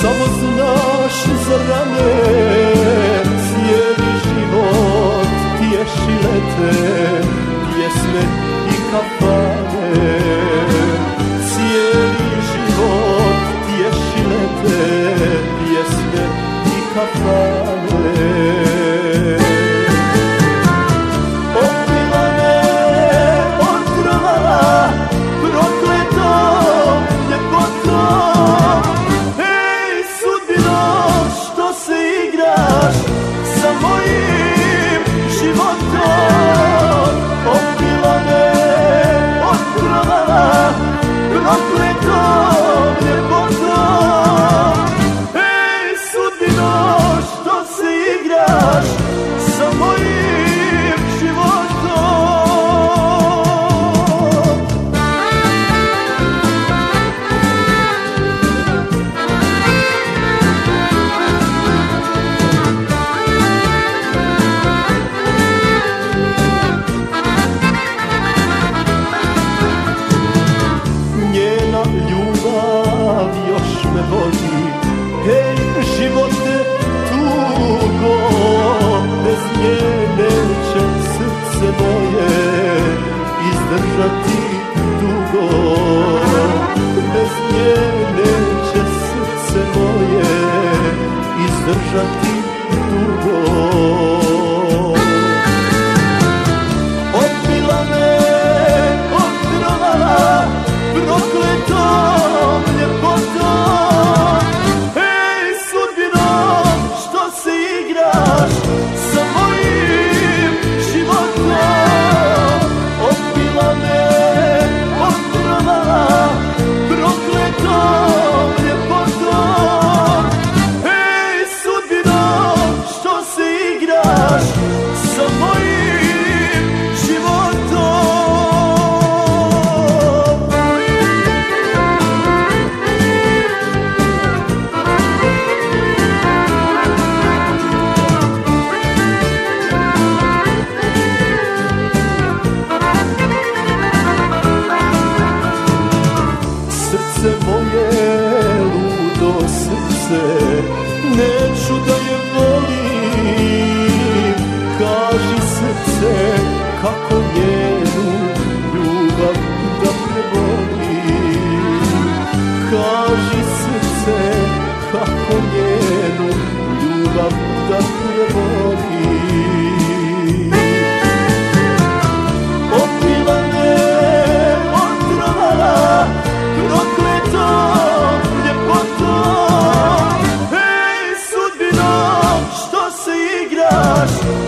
samo znaš za rane, cijeli život tješile te pjesme i kafane. Cijeli život tješile te pjesme i kafane. Hej, živote tugo, bez nje neće srce moje izdržati dugo. Bez nje neće srce moje izdržati dugo. Odbila me, otrovala, prokletom ljepotom. Sa mojim životom odbila me, otrovala, prokletom ljepotom. Hej, sudbino, što se igraš sa mojim životom? Srce moje, ludo srce, neću da je volim. Kaži srce, kako njenu ljubav da prebolim. Kaži srce, kako njenu ljubav da prebolim. Odbila me, otrovala, prokletom ljepotom. Hej, sudbino, što se igraš